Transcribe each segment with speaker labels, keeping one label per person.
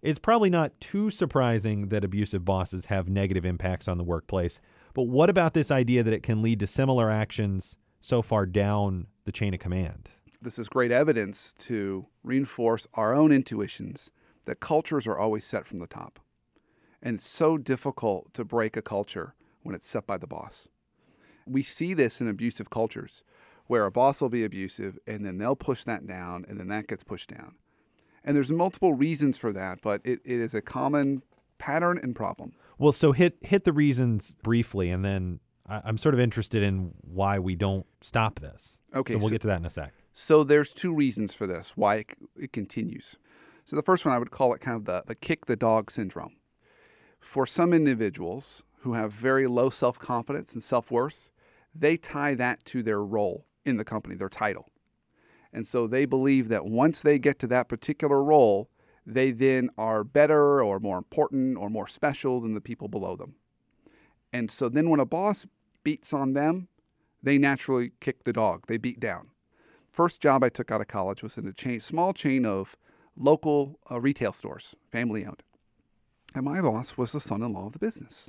Speaker 1: It's probably not too surprising that abusive bosses have negative impacts on the workplace. But what about this idea that it can lead to similar actions so far down the chain of command?
Speaker 2: This is great evidence to reinforce our own intuitions that cultures are always set from the top. And it's so difficult to break a culture when it's set by the boss. We see this in abusive cultures where a boss will be abusive and then they'll push that down and then that gets pushed down. And there's multiple reasons for that, but it is a common pattern and problem.
Speaker 1: Well, so hit the reasons briefly, and then I'm sort of interested in why we don't stop this.
Speaker 2: Okay,
Speaker 1: so we'll get to that in a sec.
Speaker 2: So there's two reasons for this, why it continues. So the first one, I would call it kind of the kick the dog syndrome. For some individuals who have very low self-confidence and self-worth, they tie that to their role in the company, their title. And so they believe that once they get to that particular role, they then are better or more important or more special than the people below them. And so then when a boss beats on them, they naturally kick the dog. They beat down. First job I took out of college was in a small chain of local retail stores, family owned. And my boss was the son-in-law of the business.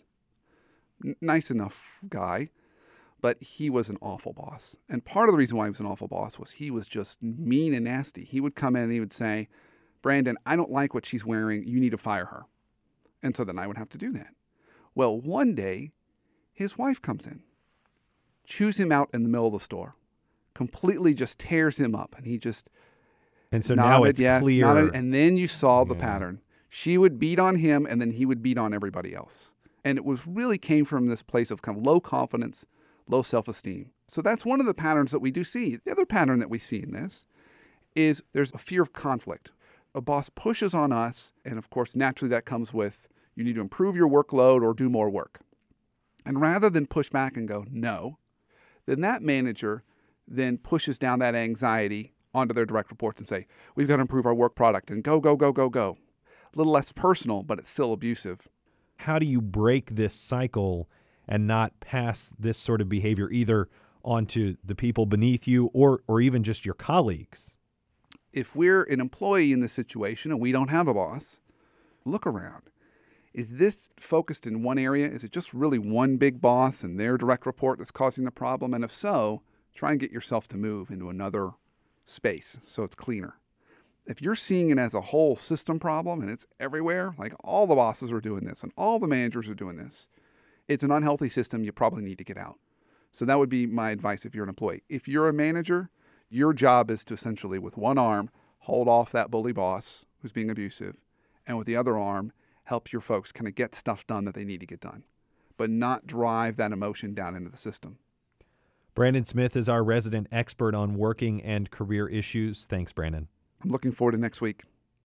Speaker 2: Nice enough guy, but he was an awful boss. And part of the reason why he was an awful boss was he was just mean and nasty. He would come in and he would say, "Brandon, I don't like what she's wearing. You need to fire her." And so then I would have to do that. Well, one day, his wife comes in, chews him out in the middle of the store, completely just tears him up. And he just
Speaker 1: And so
Speaker 2: nodded,
Speaker 1: now it's
Speaker 2: yes,
Speaker 1: clear.
Speaker 2: nodded, and then you saw the pattern. She would beat on him, and then he would beat on everybody else. And it was really came from this place of kind of low confidence, low self-esteem. So that's one of the patterns that we do see. The other pattern that we see in this is there's a fear of conflict. A boss pushes on us, and of course, naturally that comes with you need to improve your workload or do more work. And rather than push back and go, no, then that manager then pushes down that anxiety onto their direct reports and say, we've got to improve our work product and go, go, go, go, go. A little less personal, but it's still abusive.
Speaker 1: How do you break this cycle and not pass this sort of behavior either onto the people beneath you or even just your colleagues?
Speaker 2: If we're an employee in this situation and we don't have a boss, look around. Is this focused in one area? Is it just really one big boss and their direct report that's causing the problem? And if so, try and get yourself to move into another space so it's cleaner. If you're seeing it as a whole system problem and it's everywhere, like all the bosses are doing this and all the managers are doing this, it's an unhealthy system. You probably need to get out. So that would be my advice if you're an employee. If you're a manager, your job is to essentially, with one arm, hold off that bully boss who's being abusive, and with the other arm, help your folks kind of get stuff done that they need to get done, but not drive that emotion down into the system.
Speaker 1: Brandon Smith is our resident expert on working and career issues. Thanks, Brandon.
Speaker 2: I'm looking forward to next week.